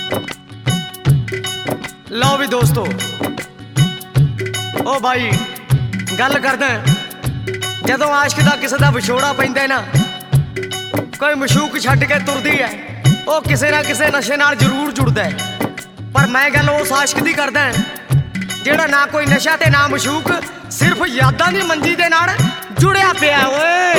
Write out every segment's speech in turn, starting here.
लो भी दोस्तों, ओ भाई गल करदा जदों आशिक दा किसे दा विछोड़ा पैंदा ना, कोई मशूक छड्ड के तुरदी है, वो किसे ना किसे नशे नाल जरूर जुड़दा है। पर मैं गल उस आशिक दी करदा जेड़ा ना कोई नशा ते ना मशूक, सिर्फ यादां दी मंजी दे नाल जुड़िया पिया ओए।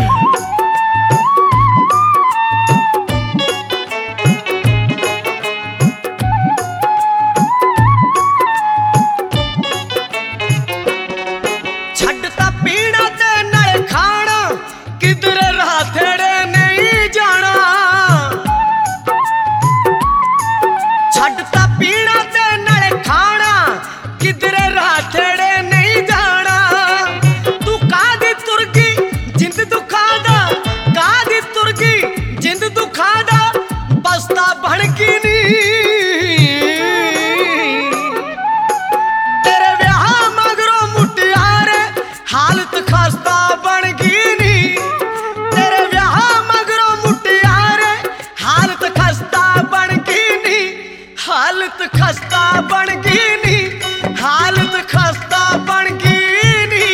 हालत खस्ता बन गई नी, हालत खस्ता बन गई नी।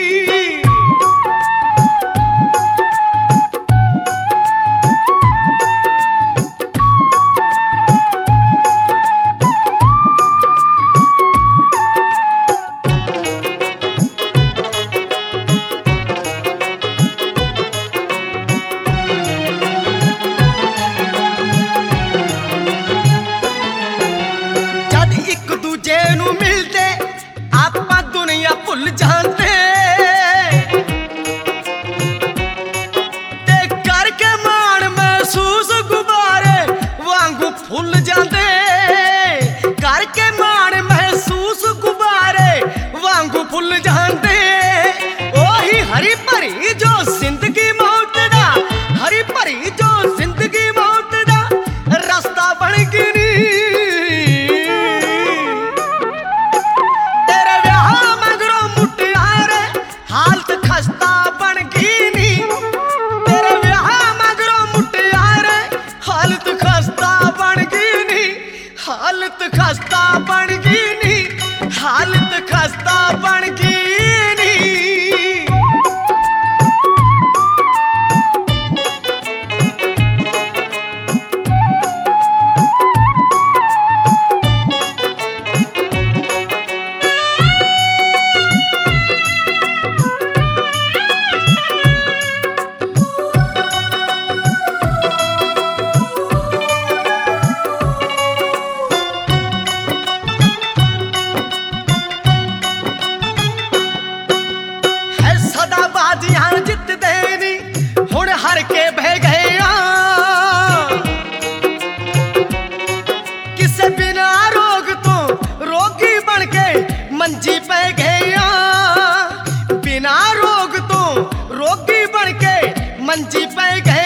भुल जाते ते करके मान महसूस गुब्बारे वांगू फुल जाते, करके मान महसूस गुब्बारे वांगू फुल जाते। ओही हरी भरी जो जिंदगी मौत दा, हरी भरी जो जिंदगी मौत दा रास्ता बन गई नी। हालत खस्ता बन गई नी, तेरे ब्याह मगरों मुटियारे हालत खस्ता बन गई नी, हालत खस्ता बन गई नी, हालत खस्ता बन गई नी। जितदे नी हुण हर के बह गए, किसे बिना रोग तो रोगी बन के मंजी पे गए, बिना रोग तो रोगी बन के मंजी पे गए।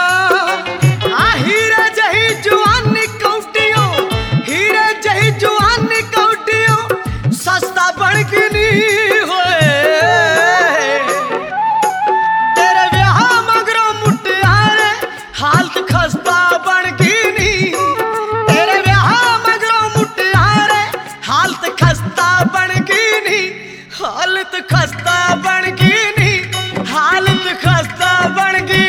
हीरे जही जवानी कौटियों, हीरे जही जवानी कौटियों सस्ता बन गई नी होए। हालत खस्ता बन गई नी, तेरे ब्याह मगरों मुटियारे हालत खस्ता बन गई नी, हालत खस्ता बन गई नी, हालत खस्ता बन गई।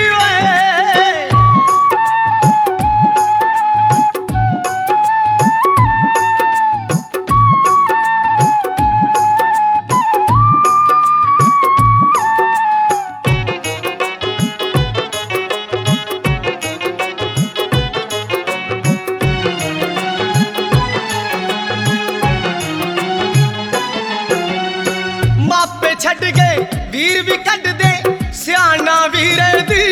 छड़ गए वीर भी कट दे सियाना वीरे दी,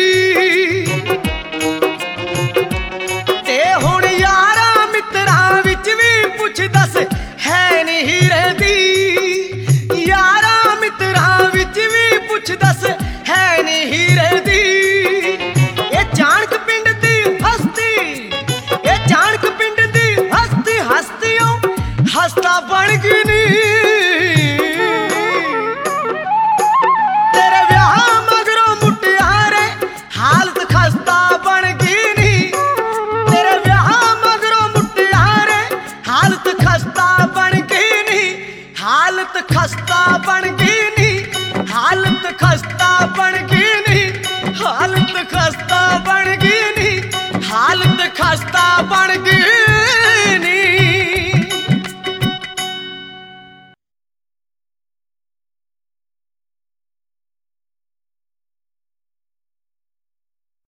ते हुण यारा मित्रा विच भी पुछ दस है नी हीरे दी, यारा मित्रा विच भी पुछ दस है नी हीरे दी। ये जानक पिंड दी हस्ती, ये जानक पिंड दी हस्ती हस्तियों हस्ता बन गई नी। तेरे ब्याह खस्ता बन गई नी, हालत खस्ता बन गई नी, हालत खस्ता